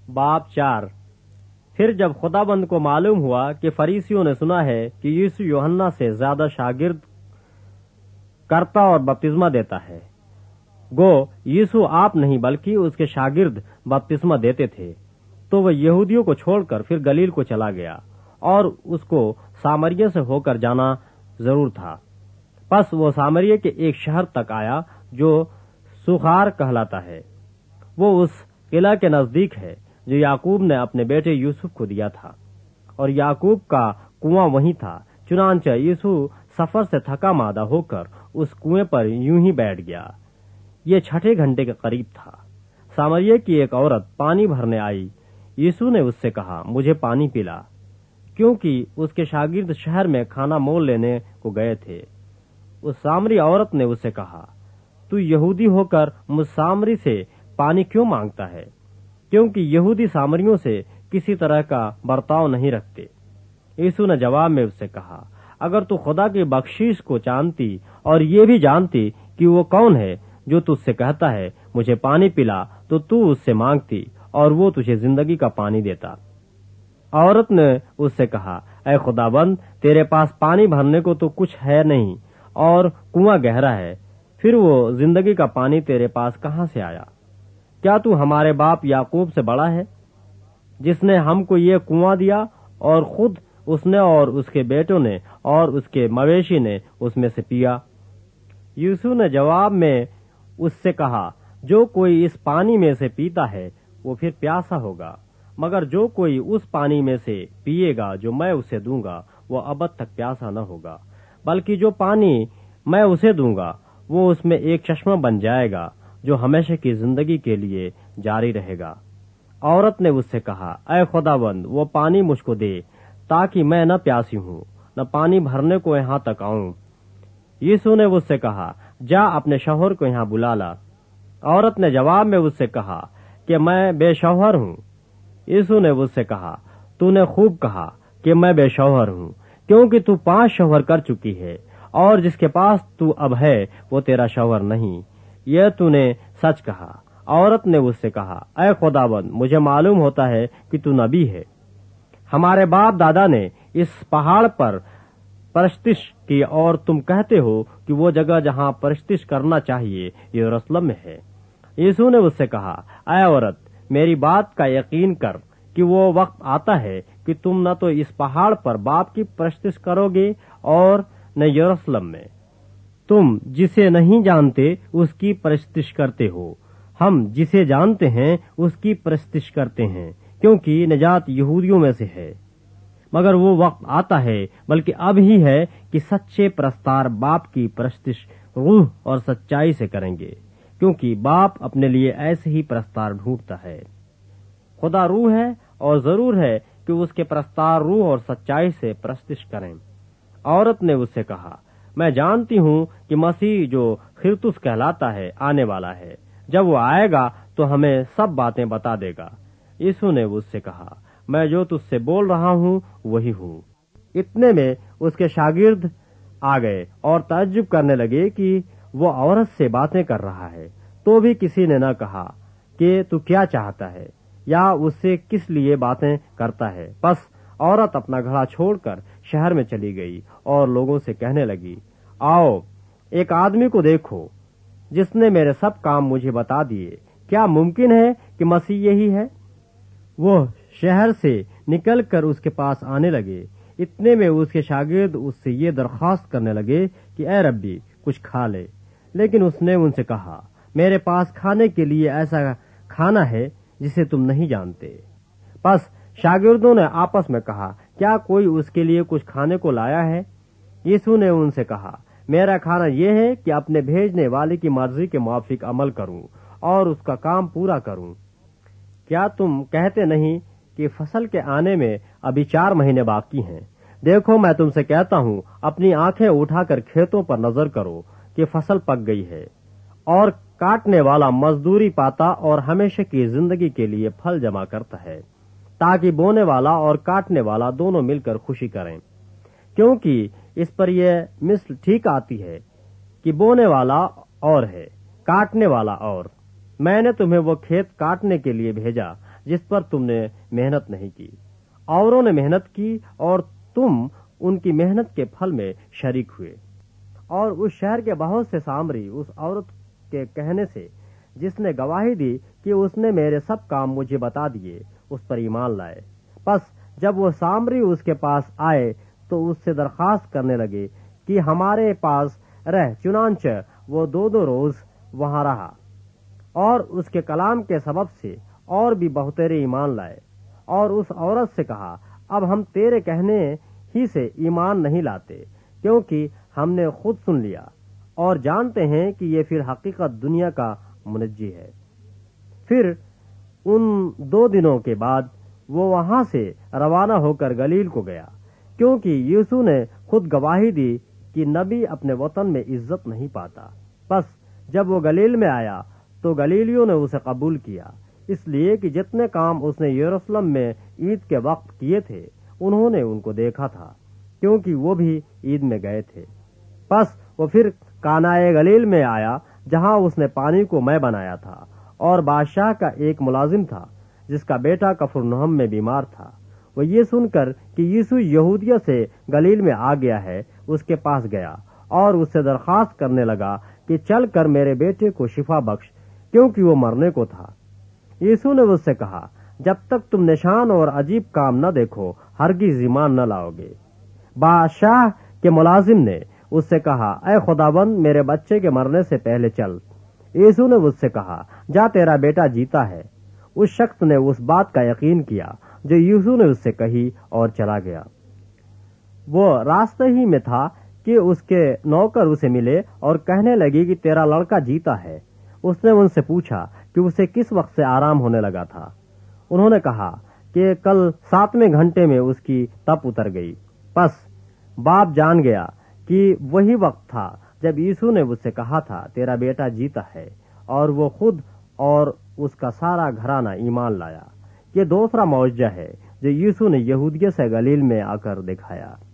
बाब 4। फिर जब खुदाबंद को मालूम हुआ कि फरीसियों ने सुना है कि यीशु यूहन्ना से ज्यादा शागिर्द करता और बपतिस्मा देता है, गो यीशु आप नहीं बल्कि उसके शागिर्द बपतिस्मा देते थे, तो वह यहूदियों को छोड़कर फिर गलील को चला गया और उसको सामरिया से होकर जाना जरूर था। बस वो सामरिया के एक शहर तक आया जो सुखार कहलाता है। वो उस किला के नजदीक है जो याकूब ने अपने बेटे यूसुफ को दिया था, और याकूब का कुआं वहीं था। चुनांचे यीशु सफर से थका मादा होकर उस कुएं पर यूं ही बैठ गया। ये 6 घंटे के करीब था। सामरिया की एक औरत पानी भरने आई। यीशु ने उससे कहा, मुझे पानी पिला, क्योंकि उसके शागिर्द शहर में खाना मोल लेने को गए थे। उस सामरी औरत ने उससे कहा, तू यहूदी होकर मुझ सामरी से पानी क्यों मांगता है? क्योंकि यहूदी सामरियों से किसी तरह का बर्ताव नहीं रखते। यीशु ने जवाब में उससे कहा, अगर तू खुदा की बख्शीश को जानती और ये भी जानती कि वो कौन है जो तुझसे कहता है मुझे पानी पिला, तो तू उससे मांगती और वो तुझे जिंदगी का पानी देता। औरत ने उससे कहा, ऐ खुदाबंद, तेरे पास पानी भरने को तो कुछ है नहीं और कुआं गहरा है, फिर वो जिंदगी का पानी तेरे पास कहाँ से आया? क्या तू हमारे बाप याकूब से बड़ा है, जिसने हमको ये कुआं दिया और खुद उसने और उसके बेटों ने और उसके मवेशी ने उसमें से पिया? यीशु ने जवाब में उससे कहा, जो कोई इस पानी में से पीता है वो फिर प्यासा होगा, मगर जो कोई उस पानी में से पिएगा जो मैं उसे दूंगा वो अबद तक प्यासा न होगा, बल्कि जो पानी मैं उसे दूंगा वो उसमें एक चश्मा बन जाएगा जो हमेशा की जिंदगी के लिए जारी रहेगा। औरत ने उससे कहा, ऐ खुदाबंद, वो पानी मुझको दे, ताकि मैं न प्यासी हूँ न पानी भरने को यहाँ तक आऊं। यीशु ने उससे कहा, जा अपने शौहर को यहाँ बुला ला। औरत ने जवाब में उससे कहा कि मैं बेशौहर हूँ। यीशु ने उससे कहा, तूने खूब कहा कि मैं बेशौहर हूँ, क्योंकि तू 5 शौहर कर चुकी है और जिसके पास तू अब है वो तेरा शौहर नहीं। यह तूने सच कहा। औरत ने उससे कहा, ऐ खुदाबंद, मुझे मालूम होता है कि तू नबी है। हमारे बाप दादा ने इस पहाड़ पर परस्तिश की और तुम कहते हो कि वो जगह जहाँ परस्तिश करना चाहिए यरूशलेम में है। यीशु ने उससे कहा, ऐ औरत, मेरी बात का यकीन कर कि वो वक्त आता है कि तुम न तो इस पहाड़ पर बाप की परस्तिश करोगे और न यरूशलेम में। तुम जिसे नहीं जानते उसकी परस्तिश करते हो, हम जिसे जानते हैं उसकी परस्तिश करते हैं, क्योंकि निजात यहूदियों में से है। मगर वो वक्त आता है, बल्कि अब ही है, कि सच्चे प्रस्तार बाप की परस्तिश रूह और सच्चाई से करेंगे, क्योंकि बाप अपने लिए ऐसे ही प्रस्तार ढूंढता है। खुदा रूह है और जरूर है कि उसके प्रस्तार रूह और सच्चाई से परस्तिश करें। औरत ने उससे कहा, मैं जानती हूँ कि मसीह जो खिरतुस कहलाता है आने वाला है। जब वो आएगा तो हमें सब बातें बता देगा। यीशु ने उससे कहा, मैं जो तुझसे बोल रहा हूँ वही हूँ। इतने में उसके शागिर्द आ गए और ताज्जुब करने लगे कि वो औरत से बातें कर रहा है। तो भी किसी ने न कहा कि तू क्या चाहता है या उससे किस लिए बातें करता है। बस औरत अपना घड़ा छोड़कर शहर में चली गई और लोगों से कहने लगी, आओ एक आदमी को देखो जिसने मेरे सब काम मुझे बता दिए। क्या मुमकिन है कि मसीह यही है? वो शहर से निकलकर उसके पास आने लगे। इतने में उसके शागिर्द उससे ये दरख्वास्त करने लगे कि ऐ रब्बी, कुछ खा ले। लेकिन उसने उनसे कहा, मेरे पास खाने के लिए ऐसा खाना है जिसे तुम नहीं जानते। बस शागिर्दों ने आपस में कहा, क्या कोई उसके लिए कुछ खाने को लाया है? यीशु ने उनसे कहा, मेरा खाना यह है कि अपने भेजने वाले की मर्जी के मुआफिक अमल करूं और उसका काम पूरा करूं। क्या तुम कहते नहीं कि फसल के आने में अभी 4 महीने बाकी हैं? देखो, मैं तुमसे कहता हूँ, अपनी आंखें उठाकर खेतों पर नजर करो कि फसल पक गई है और काटने वाला मजदूरी पाता और हमेशा की जिंदगी के लिए फल जमा करता है, ताकि बोने वाला और काटने वाला दोनों मिलकर खुशी करें। क्योंकि इस पर यह मिसल ठीक आती है कि बोने वाला और है, काटने वाला और। मैंने तुम्हें वो खेत काटने के लिए भेजा, جس پر تم نے محنت نہیں کی. اوروں نے محنت کی اور تم ان کی محنت کے پھل میں شریک ہوئے. اور اس شہر کے بہت سے سامری اس عورت کے کہنے سے جس نے گواہی دی کہ اس نے میرے سب کام مجھے بتا دیے، اس پر ایمان لائے. پس جب وہ سامری اس کے پاس آئے تو اس سے درخواست کرنے لگے کہ ہمارے پاس رہ. چنانچہ وہ 2 روز وہاں رہا اور اس کے کلام کے سبب سے اور بھی بہترے ایمان لائے. اور اس عورت سے کہا، اب ہم تیرے کہنے ہی سے ایمان نہیں لاتے، کیونکہ ہم نے خود سن لیا اور جانتے ہیں کہ یہ پھر حقیقت دنیا کا منجی ہے. پھر ان 2 دنوں کے بعد وہ وہاں سے روانہ ہو کر گلیل کو گیا، کیونکہ یسوع نے خود گواہی دی کہ نبی اپنے وطن میں عزت نہیں پاتا. پس جب وہ گلیل میں آیا تو گلیلیوں نے اسے قبول کیا، اس لیے کہ جتنے کام اس نے یروشلم میں عید کے وقت کیے تھے انہوں نے ان کو دیکھا تھا، کیونکہ وہ بھی عید میں گئے تھے. پس وہ پھر کانائے گلیل میں آیا جہاں اس نے پانی کو مے بنایا تھا، اور بادشاہ کا ایک ملازم تھا جس کا بیٹا کفرنہم میں بیمار تھا. وہ یہ سن کر کہ یسوع یہودیہ سے گلیل میں آ گیا ہے اس کے پاس گیا اور اس سے درخواست کرنے لگا کہ چل کر میرے بیٹے کو شفا بخش، کیونکہ وہ مرنے کو تھا. یسوع نے اس سے کہا، جب تک تم نشان اور عجیب کام نہ دیکھو ہرگز ایمان نہ لاؤ گے. بادشاہ کے ملازم نے اس سے کہا، اے خداوند، میرے بچے کے مرنے سے پہلے چل. یسوع نے اس سے کہا، جا، تیرا بیٹا جیتا ہے. اس شخص نے اس بات کا یقین کیا جو یسوع نے اس سے کہی اور چلا گیا. وہ راستے ہی میں تھا کہ اس کے نوکر اسے ملے اور کہنے لگے کہ تیرا لڑکا جیتا ہے. اس نے ان سے پوچھا کہ اسے کس وقت سے آرام ہونے لگا تھا. انہوں نے کہا کہ کل 7ویں گھنٹے میں اس کی تپ اتر گئی. پس باپ جان گیا کہ وہی وقت تھا جب یسوع نے اس سے کہا تھا، تیرا بیٹا جیتا ہے، اور وہ خود اور اس کا سارا گھرانہ ایمان لایا. یہ دوسرا معجزہ ہے جو یسوع نے یہودیہ سے گلیل میں آ کر دکھایا.